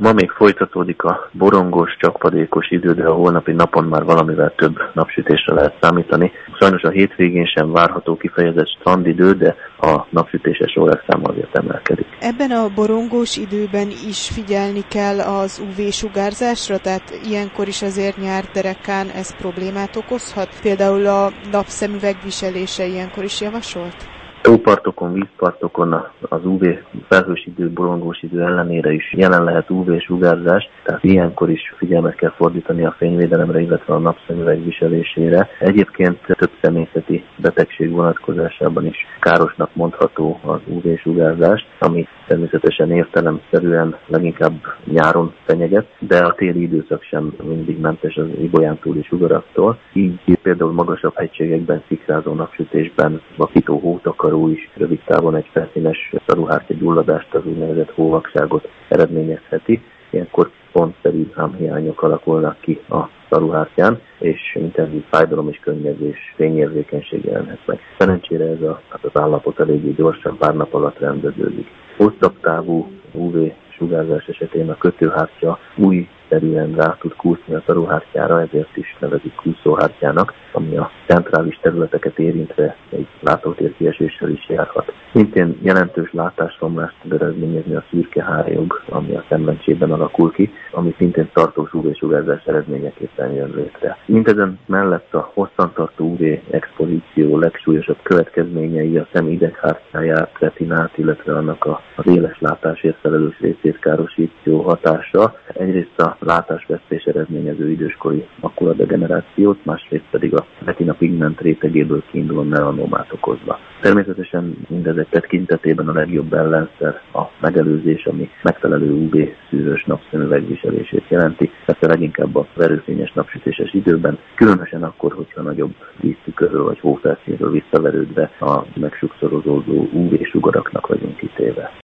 Ma még folytatódik a borongós, csapadékos idő, de a holnapi napon már valamivel több napsütésre lehet számítani. Sajnos a hétvégén sem várható kifejezett strandidő, de a napsütéses órákszám azért emelkedik. Ebben a borongós időben is figyelni kell az UV-sugárzásra, tehát ilyenkor is azért nyár derekán ez problémát okozhat? Például a napszemüveg viselése ilyenkor is javasolt? Tópartokon, vízpartokon az UV felhős idő, borongós idő ellenére is jelen lehet UV-sugárzás, tehát ilyenkor is figyelmet kell fordítani a fényvédelemre, illetve a napszemüveg viselésére. Egyébként több személyzeti betegség vonatkozásában is károsnak mondható az UV-sugárzás, ami természetesen értelemszerűen leginkább nyáron fenyeget, de a téli időszak sem mindig mentes az ibolyán túli sugaraktól. Így például magasabb hegységekben, szikrázó napsütésben, vakító hótakaró is rövid távon egy felszínes szaruhártya gyulladást, az úgynevezett hóvakságot eredményezheti. Ilyenkor pontszerű hámhiányok alakulnak ki a szaruhártyán, és intenzív fájdalom és könnyezés, fényérzékenység jelenhet meg. Szerencsére ez az állapot eléggé gyorsan, pár nap alatt rendeződik. Hosszabb távú UV-sugárzás esetén a kötőhártya újszerűen rá tud kúszni a szaruhártyára, ezért is nevezik kúszóhártyának, ami a centrális területeket érintve egy látótérkieséssel is járhat. Szintén jelentős látásromlást tud eredményezni a szürke hárlyog, ami a szemlencsében alakul ki, ami szintén tartós UV-sugárzás eredményeképpen jön létre. Mindezen mellett a hosszantartó UV-expozíció legsúlyosabb következményei a szem ideghártyáját, retinát, illetve annak az éles látásért felelős részét károsító hatása. Egyrészt a látásvesztés eredményező időskori makuladegenerációt, másrészt pedig a retina pigment rétegéből kiinduló melanomát okozva. Természetesen mindezek tekintetében a legjobb ellenszer a megelőzés, ami megfelelő UV-szűrős napszemüveg viselését jelenti, persze leginkább a verőfényes napsütéses időben, különösen akkor, hogyha nagyobb víztükörről vagy hófelszínről visszaverődve a megsokszorozódó UV-sugaraknak vagyunk kitéve.